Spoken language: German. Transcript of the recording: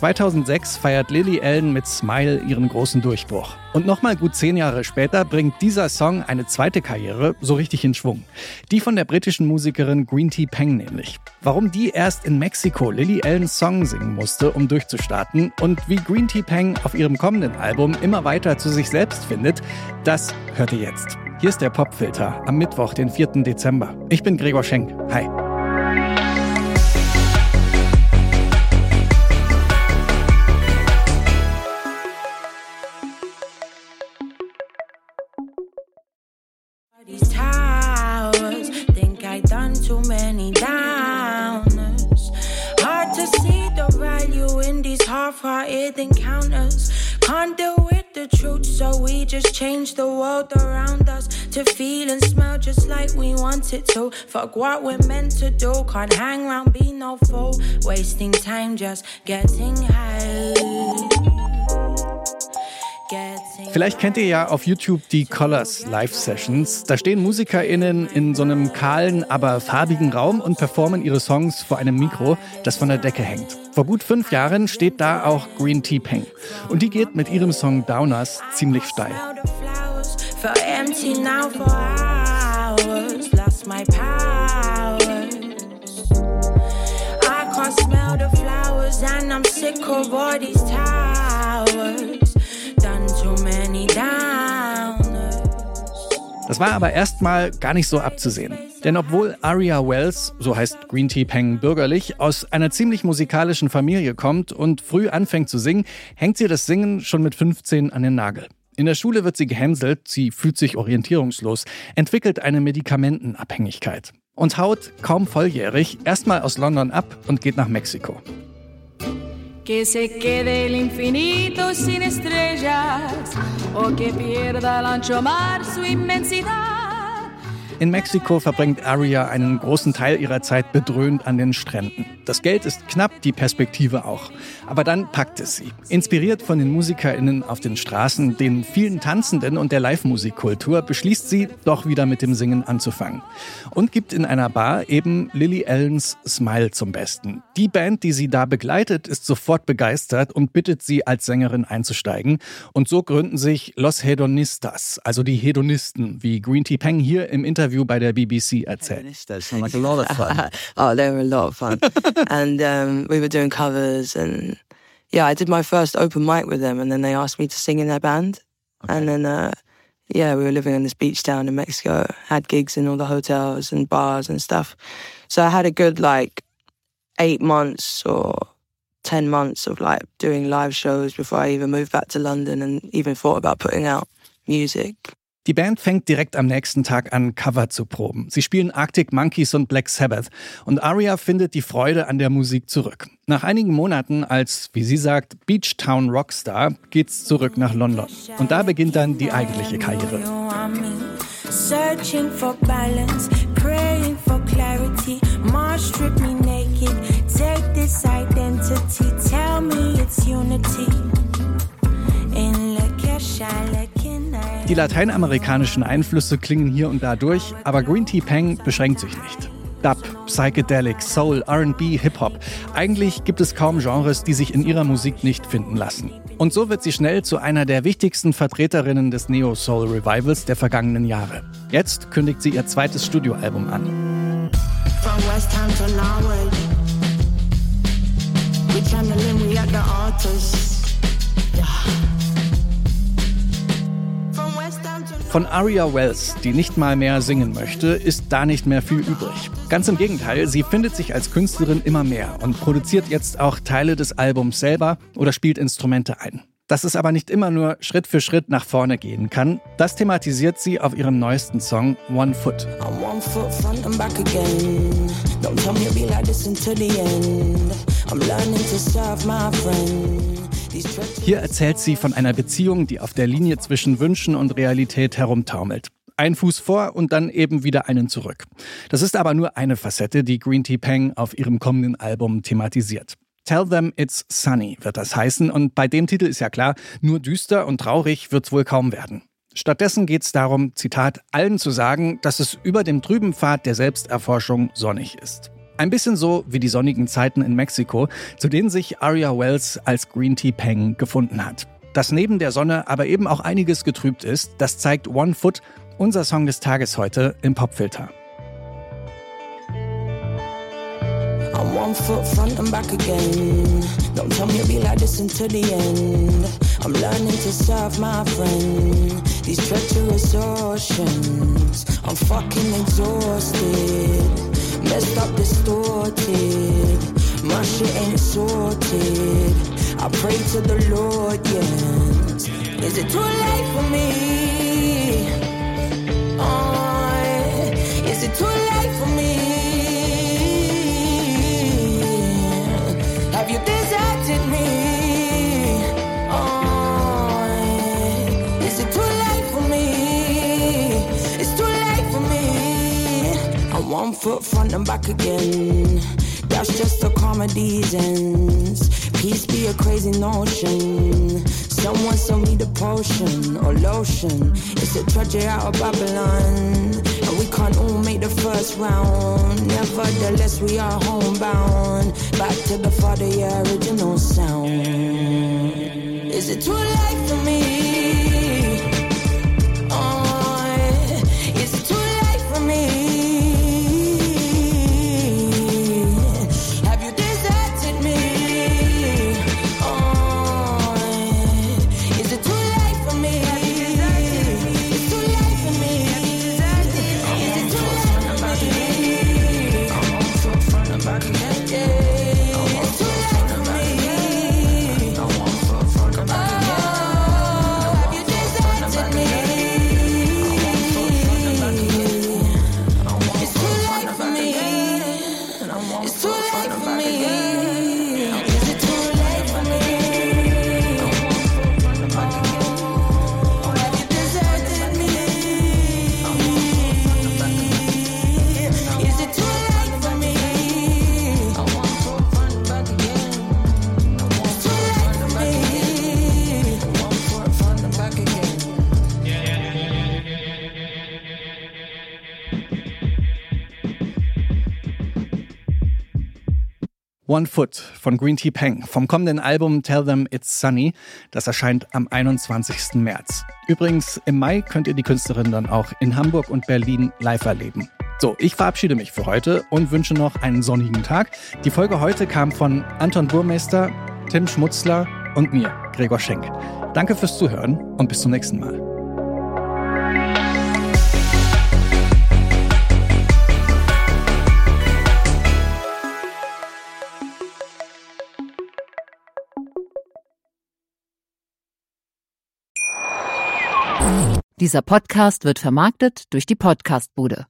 2006 feiert Lily Allen mit Smile ihren großen Durchbruch. Und nochmal gut 10 Jahre später bringt dieser Song eine zweite Karriere so richtig in Schwung. Die von der britischen Musikerin Green Tea Peng nämlich. Warum die erst in Mexiko Lily Allens Song singen musste, um durchzustarten, und wie Green Tea Peng auf ihrem kommenden Album immer weiter zu sich selbst findet, das hört ihr jetzt. Hier ist der Popfilter am Mittwoch, den 4. Dezember. Ich bin Gregor Schenk. Hi. These towers, think I done too many downers. Hard to see the value in these half-hearted encounters. Can't deal with the truth, so we just change the world around us to feel and smell just like we want it to. Fuck what we're meant to do, can't hang around, be no fool. Wasting time just getting high. Vielleicht kennt ihr ja auf YouTube die Colors Live-Sessions. Da stehen MusikerInnen in so einem kahlen, aber farbigen Raum und performen ihre Songs vor einem Mikro, das von der Decke hängt. Vor gut 5 Jahren steht da auch Green Tea Peng. Und die geht mit ihrem Song Downers ziemlich steil. Das war aber erstmal gar nicht so abzusehen. Denn obwohl Aria Wells, so heißt Green Tea Peng bürgerlich, aus einer ziemlich musikalischen Familie kommt und früh anfängt zu singen, hängt sie das Singen schon mit 15 an den Nagel. In der Schule wird sie gehänselt, sie fühlt sich orientierungslos, entwickelt eine Medikamentenabhängigkeit und haut, kaum volljährig, erstmal aus London ab und geht nach Mexiko. Que se quede el infinito sin estrellas o que pierda el ancho mar su inmensidad. In Mexiko verbringt Aria einen großen Teil ihrer Zeit bedröhnt an den Stränden. Das Geld ist knapp, die Perspektive auch. Aber dann packt es sie. Inspiriert von den MusikerInnen auf den Straßen, den vielen Tanzenden und der Live-Musikkultur, beschließt sie, doch wieder mit dem Singen anzufangen. Und gibt in einer Bar eben Lily Allens Smile zum Besten. Die Band, die sie da begleitet, ist sofort begeistert und bittet sie, als Sängerin einzusteigen. Und so gründen sich Los Hedonistas, also die Hedonisten, wie Green Tea Peng hier im Interview bei der BBC erzählt. Sound like a lot of fun. Oh, they were a lot of fun. And we were doing covers, and yeah, I did my first open mic with them, and then they asked me to sing in their band. Okay. And then we were living on this beach town in Mexico, had gigs in all the hotels and bars and stuff. So I had a good 8 months or 10 months of doing live shows before I even moved back to London and even thought about putting out music. Die Band fängt direkt am nächsten Tag an, Cover zu proben. Sie spielen Arctic Monkeys und Black Sabbath. Und Aria findet die Freude an der Musik zurück. Nach einigen Monaten als, wie sie sagt, Beach Town Rockstar geht's zurück nach London. Und da beginnt dann die eigentliche Karriere. Searching for balance, praying for clarity. Mars strip me naked, take this identity, tell me it's unity. Die lateinamerikanischen Einflüsse klingen hier und da durch, aber Green Tea Peng beschränkt sich nicht. Dub, Psychedelic, Soul, R&B, Hip-Hop. Eigentlich gibt es kaum Genres, die sich in ihrer Musik nicht finden lassen. Und so wird sie schnell zu einer der wichtigsten Vertreterinnen des Neo-Soul-Revivals der vergangenen Jahre. Jetzt kündigt sie ihr zweites Studioalbum an. From West Ham to Norwood, we channeling, we at the altars. Von Aria Wells, die nicht mal mehr singen möchte, ist da nicht mehr viel übrig. Ganz im Gegenteil, sie findet sich als Künstlerin immer mehr und produziert jetzt auch Teile des Albums selber oder spielt Instrumente ein. Dass es aber nicht immer nur Schritt für Schritt nach vorne gehen kann, das thematisiert sie auf ihrem neuesten Song One Foot. Hier erzählt sie von einer Beziehung, die auf der Linie zwischen Wünschen und Realität herumtaumelt. Ein Fuß vor und dann eben wieder einen zurück. Das ist aber nur eine Facette, die Green Tea Peng auf ihrem kommenden Album thematisiert. Tell Them It's Sunny wird das heißen, und bei dem Titel ist ja klar, nur düster und traurig wird's wohl kaum werden. Stattdessen geht's darum, Zitat, allen zu sagen, dass es über dem trüben Pfad der Selbsterforschung sonnig ist. Ein bisschen so wie die sonnigen Zeiten in Mexiko, zu denen sich Aria Wells als Green Tea Peng gefunden hat. Dass neben der Sonne aber eben auch einiges getrübt ist, das zeigt One Foot, unser Song des Tages heute im Popfilter. I'm 1 foot front and back again. Don't tell me it'll be like this until the end. I'm learning to serve my friend. These treacherous oceans, I'm fucking exhausted. Messed up, distorted. My shit ain't sorted. I pray to the Lord, yes. Is it too late for me? Is it too late for me? Have you deserted me? Is it too late for me? It's too late for me. I'm 1 foot front and back again. That's just the comedy's ends. Peace be a crazy notion. Someone sell me the potion or lotion. It's a tragedy out of Babylon. And we can't all make the first round. Nevertheless, we are homebound. Back to the Father, yeah, original sound. Is it too late for me? Is it too late for me? Have you deserted me? Is it too late for me? It's too late for me. Is it too late for me? I'm 1 foot front and back again. It's too late for me. I'm 1 foot front and back again. Have you deserted me? It's too late for me. It's too late for me. Is it too late for me? Have you deserted me? Is it too late for me? It's too late for me. 1 foot front and back again. One Foot von Green Tea Peng vom kommenden Album Tell Them It's Sunny. Das erscheint am 21. März. Übrigens, im Mai könnt ihr die Künstlerin dann auch in Hamburg und Berlin live erleben. So, ich verabschiede mich für heute und wünsche noch einen sonnigen Tag. Die Folge heute kam von Anton Burmeister, Tim Schmutzler und mir, Gregor Schenk. Danke fürs Zuhören und bis zum nächsten Mal. Dieser Podcast wird vermarktet durch die Podcastbude.